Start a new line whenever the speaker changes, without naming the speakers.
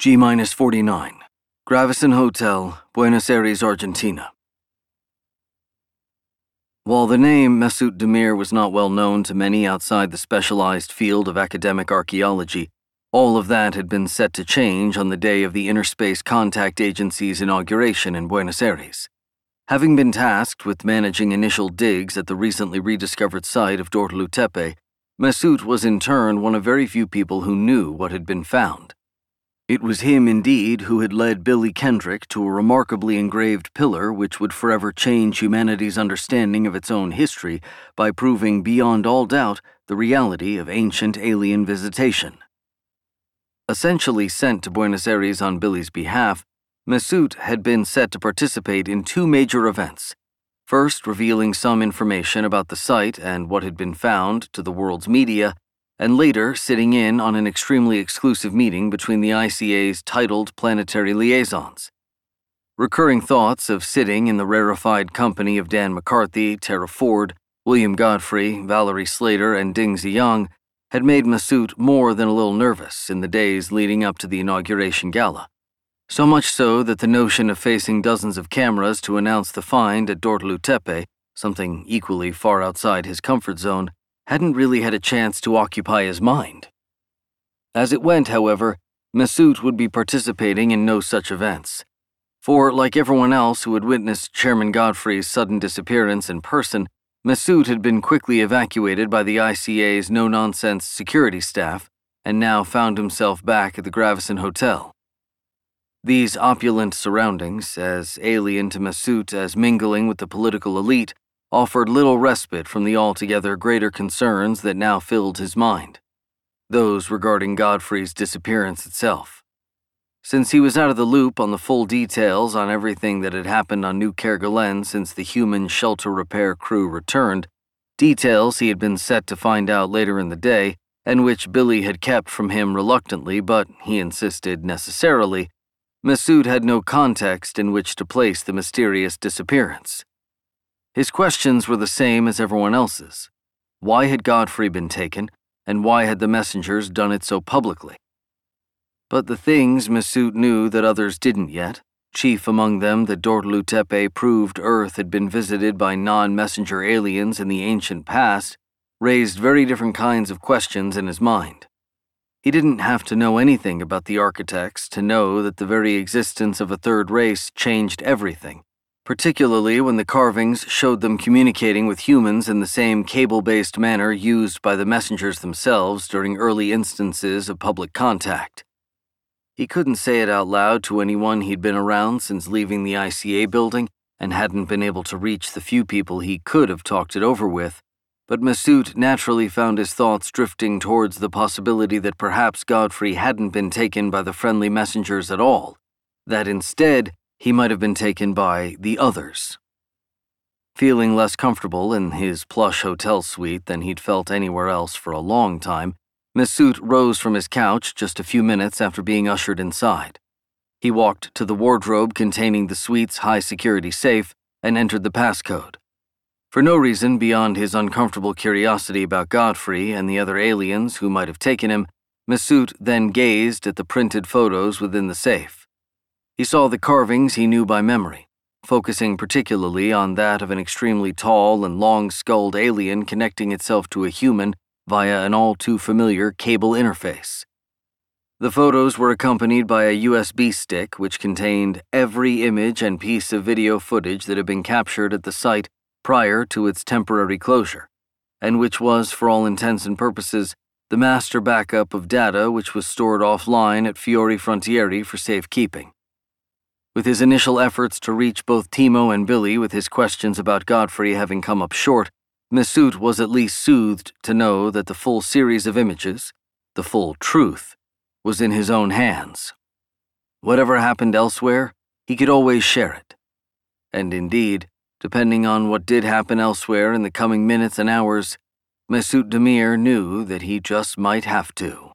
G-49. Gravison Hotel, Buenos Aires, Argentina. While the name Mesut Demir was not well known to many outside the specialized field of academic archaeology, all of that had been set to change on the day of the Interspace Contact Agency's inauguration in Buenos Aires. Having been tasked with managing initial digs at the recently rediscovered site of Dortolu Tepe, Mesut was in turn one of very few people who knew what had been found. It was him, indeed, who had led Billy Kendrick to a remarkably engraved pillar which would forever change humanity's understanding of its own history by proving beyond all doubt the reality of ancient alien visitation. Essentially sent to Buenos Aires on Billy's behalf, Mesut had been set to participate in two major events, first revealing some information about the site and what had been found to the world's media, and later sitting in on an extremely exclusive meeting between the ICA's titled planetary liaisons. Recurring thoughts of sitting in the rarefied company of Dan McCarthy, Tara Ford, William Godfrey, Valerie Slater, and Ding Ziyang had made Mesut more than a little nervous in the days leading up to the inauguration gala. So much so that the notion of facing dozens of cameras to announce the find at Dortolu Tepe, something equally far outside his comfort zone, hadn't really had a chance to occupy his mind. As it went, however, Mesut would be participating in no such events. For, like everyone else who had witnessed Chairman Godfrey's sudden disappearance in person, Mesut had been quickly evacuated by the ICA's no-nonsense security staff and now found himself back at the Gravison Hotel. These opulent surroundings, as alien to Mesut as mingling with the political elite, offered little respite from the altogether greater concerns that now filled his mind, those regarding Godfrey's disappearance itself. Since he was out of the loop on the full details on everything that had happened on New Kerguelen since the human shelter repair crew returned, details he had been set to find out later in the day, and which Billy had kept from him reluctantly but, he insisted, necessarily, Mesut had no context in which to place the mysterious disappearance. His questions were the same as everyone else's. Why had Godfrey been taken, and why had the messengers done it so publicly? But the things Mesut knew that others didn't yet, chief among them that Dortolu Tepe proved Earth had been visited by non-messenger aliens in the ancient past, raised very different kinds of questions in his mind. He didn't have to know anything about the architects to know that the very existence of a third race changed everything, particularly when the carvings showed them communicating with humans in the same cable-based manner used by the messengers themselves during early instances of public contact. He couldn't say it out loud to anyone he'd been around since leaving the ICA building and hadn't been able to reach the few people he could have talked it over with, but Mesut naturally found his thoughts drifting towards the possibility that perhaps Godfrey hadn't been taken by the friendly messengers at all, that instead he might have been taken by the others. Feeling less comfortable in his plush hotel suite than he'd felt anywhere else for a long time, Mesut rose from his couch just a few minutes after being ushered inside. He walked to the wardrobe containing the suite's high-security safe and entered the passcode. For no reason beyond his uncomfortable curiosity about Godfrey and the other aliens who might have taken him, Mesut then gazed at the printed photos within the safe. He saw the carvings he knew by memory, focusing particularly on that of an extremely tall and long-skulled alien connecting itself to a human via an all-too-familiar cable interface. The photos were accompanied by a USB stick which contained every image and piece of video footage that had been captured at the site prior to its temporary closure, and which was, for all intents and purposes, the master backup of data which was stored offline at Fiori Frontieri for safekeeping. With his initial efforts to reach both Timo and Billy with his questions about Godfrey having come up short, Mesut was at least soothed to know that the full series of images, the full truth, was in his own hands. Whatever happened elsewhere, he could always share it. And indeed, depending on what did happen elsewhere in the coming minutes and hours, Mesut Demir knew that he just might have to.